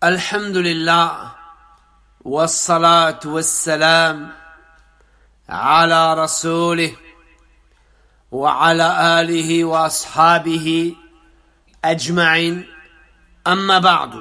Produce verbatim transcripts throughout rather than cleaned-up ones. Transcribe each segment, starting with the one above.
Alhamdulillah, wassalatu wassalam ala rasoulih wa ala alihi wa ashabihi ajma'in, amma ba'du.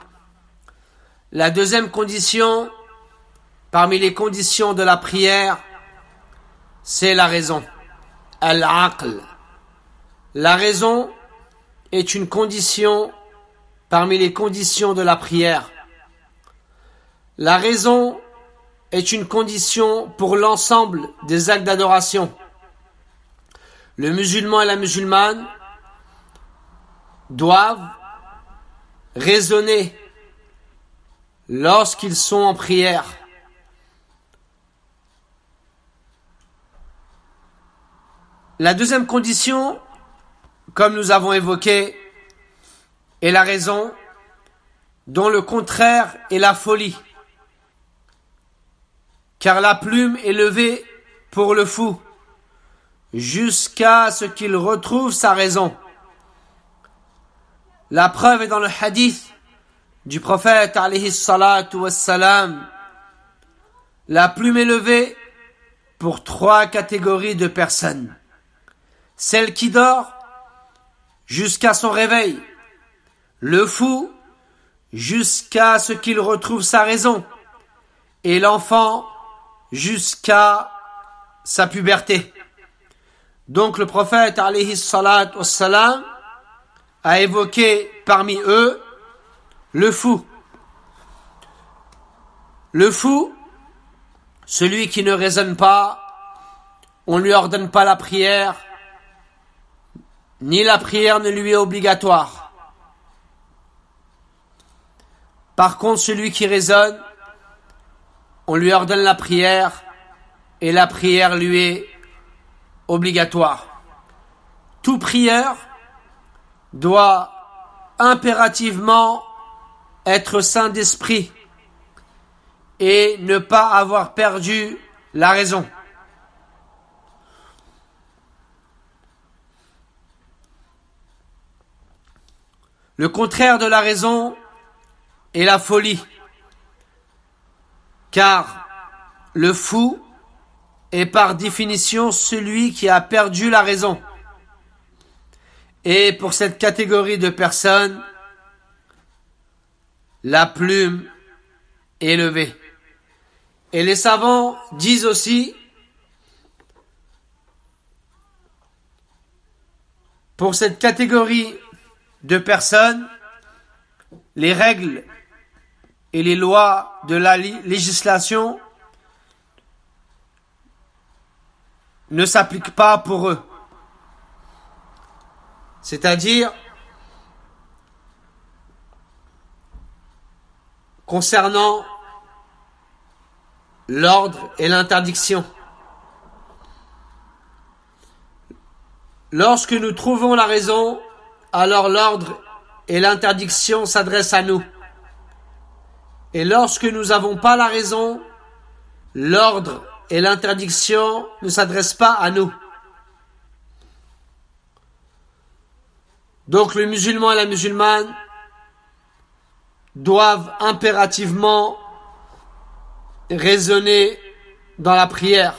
La deuxième condition, parmi les conditions de la prière, c'est la raison, al-aql. La raison est une condition parmi les conditions de la prière. La raison est une condition pour l'ensemble des actes d'adoration. Le musulman et la musulmane doivent raisonner lorsqu'ils sont en prière. La deuxième condition, comme nous avons évoqué, est la raison, dont le contraire est la folie. Car la plume est levée pour le fou, jusqu'à ce qu'il retrouve sa raison. La preuve est dans le hadith du prophète alayhi salatu wassalam. La plume est levée pour trois catégories de personnes. Celle qui dort jusqu'à son réveil, le fou jusqu'à ce qu'il retrouve sa raison, et l'enfant jusqu'à sa puberté. Donc le prophète alayhi salat wassalam a évoqué parmi eux le fou. Le fou, celui qui ne raisonne pas, on ne lui ordonne pas la prière, ni la prière ne lui est obligatoire. Par contre, celui qui raisonne, on lui ordonne la prière et la prière lui est obligatoire. Tout prieur doit impérativement être saint d'esprit et ne pas avoir perdu la raison. Le contraire de la raison est la folie, car le fou est par définition celui qui a perdu la raison. Et pour cette catégorie de personnes, la plume est levée. Et les savants disent aussi, pour cette catégorie de personnes, les règles et les lois de la législation ne s'appliquent pas pour eux. C'est-à-dire, concernant l'ordre et l'interdiction. Lorsque nous trouvons la raison, alors l'ordre et l'interdiction s'adressent à nous. Et lorsque nous n'avons pas la raison, l'ordre et l'interdiction ne s'adressent pas à nous. Donc le musulman et la musulmane doivent impérativement raisonner dans la prière.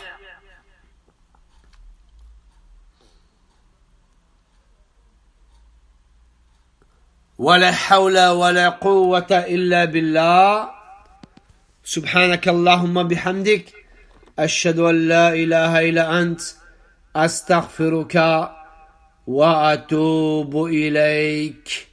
ولا حول ولا قوة إلا بالله سبحانك اللهم بحمدك أشهد أن لا إله إلا أنت أستغفرك وأتوب إليك.